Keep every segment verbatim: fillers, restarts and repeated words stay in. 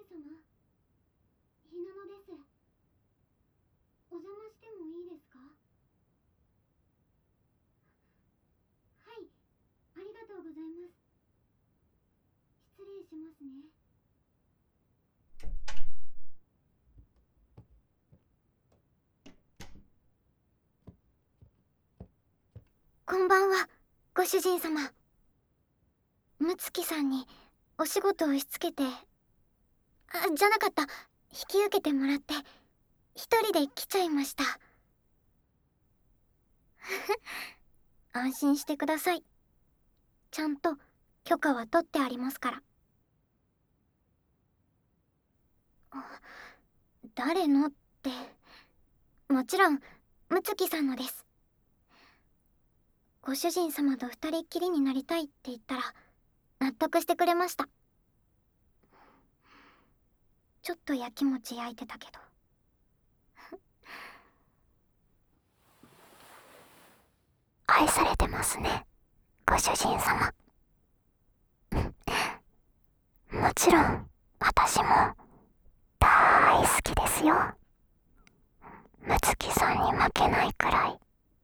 様、ひなのです。お邪魔してもいいですか？はい、ありがとうございます。失礼しますね。こんばんは、ご主人様。むつきさんにお仕事を押し付けて、あ、じゃなかった、引き受けてもらって一人で来ちゃいました。安心してください。ちゃんと許可は取ってありますから。誰のって、もちろんむつきさんのです。ご主人様と二人っきりになりたいって言ったら納得してくれました。ちょっとやきもち焼いてたけど。愛されてますね、ご主人様。もちろん私も大好きですよ。むつきさんに負けないくらい。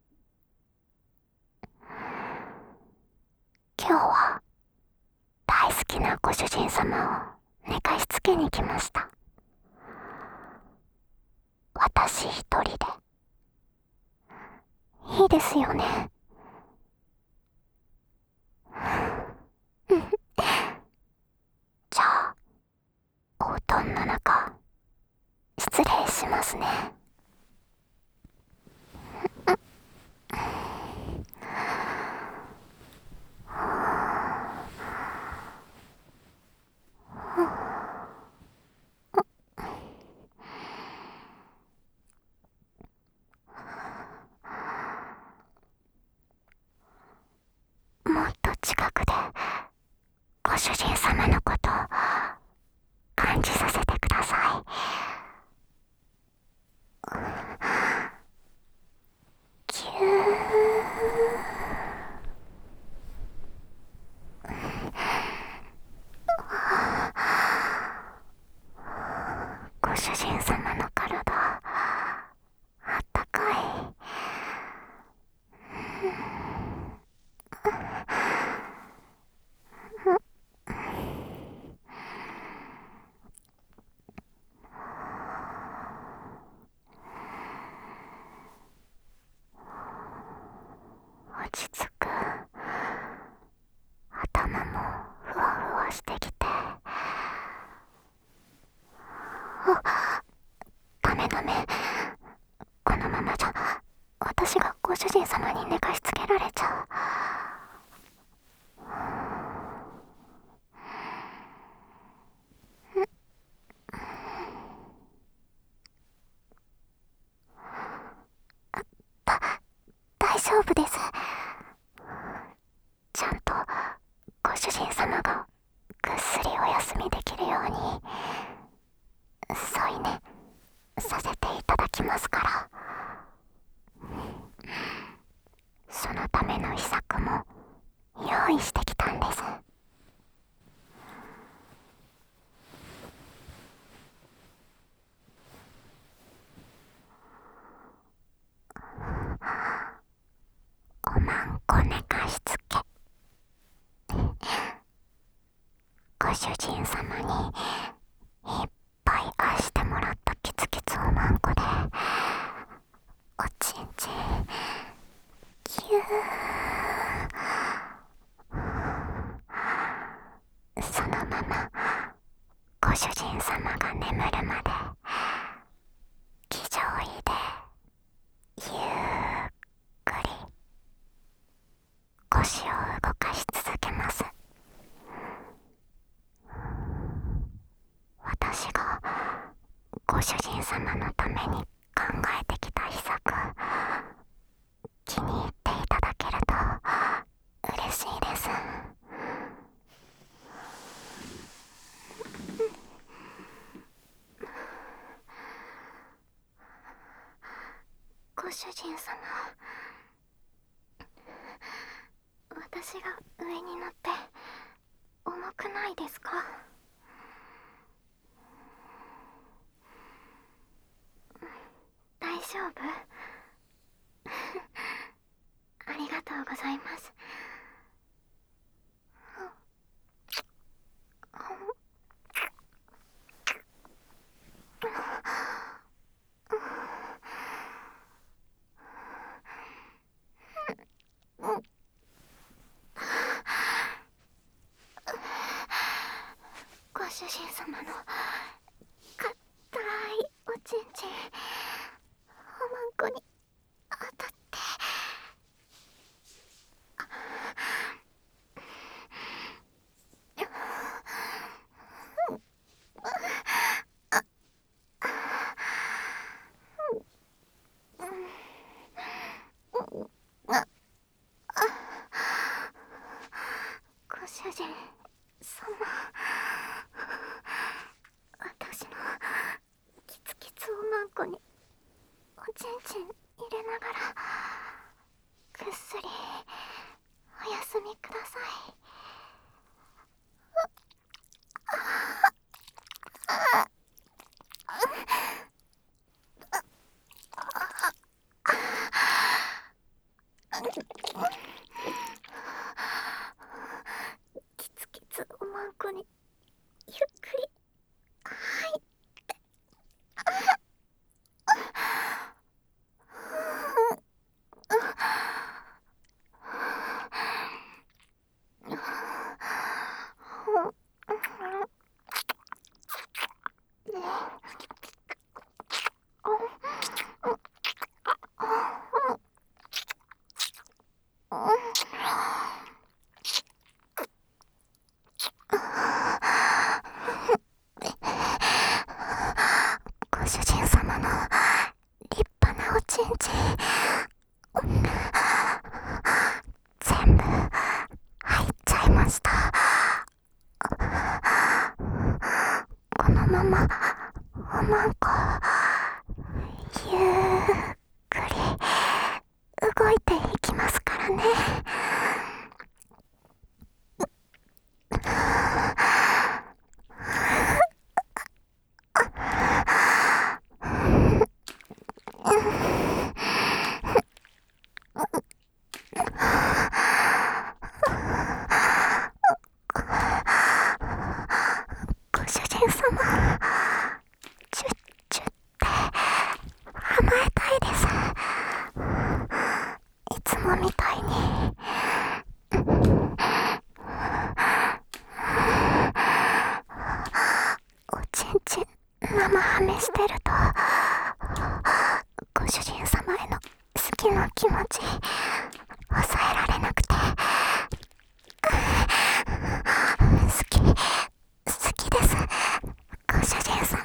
今日は大好きなご主人様を寝かしつけに来ました。私一人で。いいですよね。じゃあお布団の中失礼しますね。もっと近くでご主人様のことを感じさせてください。ぎゅー。ご主人様の体あったかい。落ち着く。頭もふわふわしてきて。あ、ダメダメ。このままじゃ私がご主人様に寝かしつけられちゃう。だ、大丈夫です。ちゃんとご主人様がぐっすりお休みできるように添い寝させていただきますから。そのための秘策も用意してきたんです。おまんこ寝かしつけ。ご主人様にいっぱい愛してもらったキツキツおまんこでおちんちんぎゅー。そのままご主人様が眠るまで気上位でゆっくり腰を動かし続けます。私がご主人様のために考えてきた秘策、気に入っていただけると嬉しいです。ご主人様、私が上に乗って重くないですか？ 主人様の硬いおちんちんおまんこに当たって、ご主人様、私のキツキツおまんこにおちんちん入れながらぐっすりお休みください。キツキツおまんこにゆっくり入って、ご主人様の立派なおちんちん全部入っちゃいました。このままおまんこゆっくり動いていきますからね。ご主人様、チュッチュって甘えたいです。いつもみたいに。おちんちん生ハメしてるとご主人様への好きな気持ち抑えられなくて、好き好きです、ご主人様。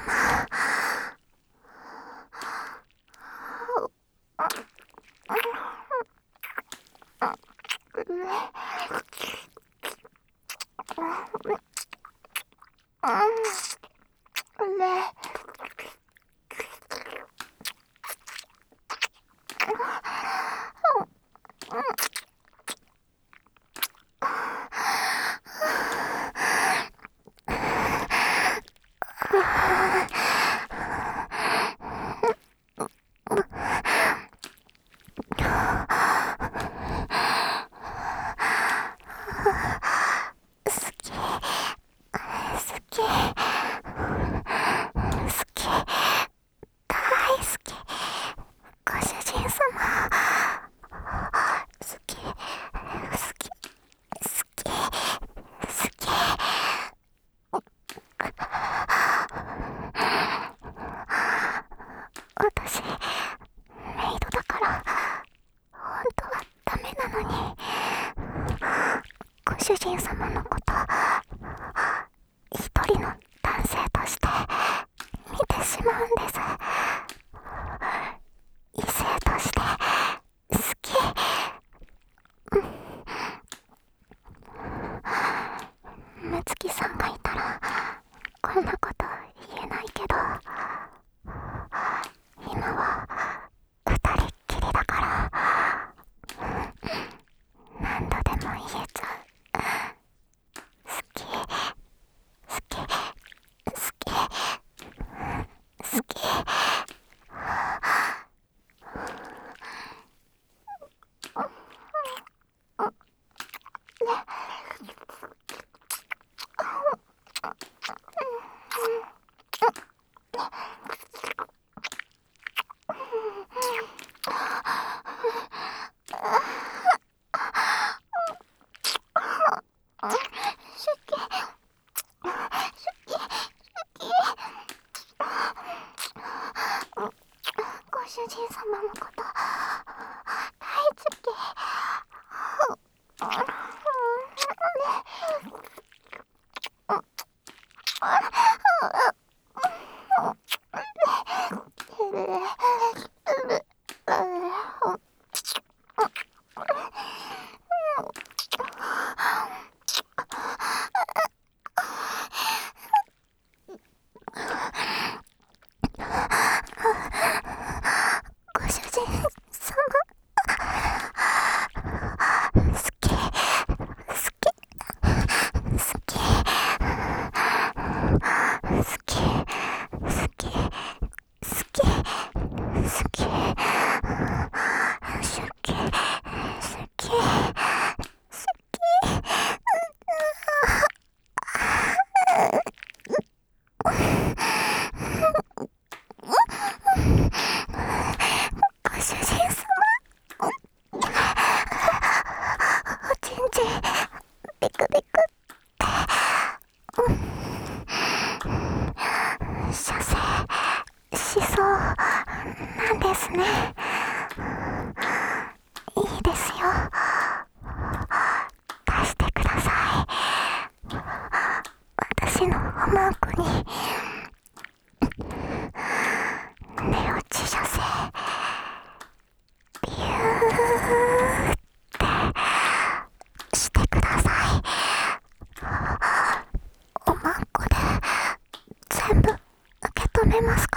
私メイドだから本当はダメなのに、ご主人様のこと一人の男性として見てしまうんです。異性として好き。むつきさんがいたらこんなこと言えないけど、今は二人っきりだから何度でも言えちゃう。好き好き好き好き。 ね。いいですよ。出してください。私の鼓膜に寝落ち射精ビューってしてください。おまんこで全部受け止めますか